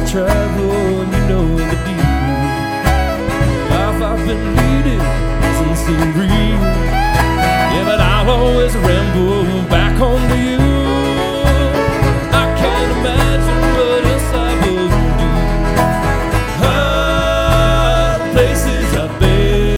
travel, you know the deal. Life I've been leading doesn't seem real.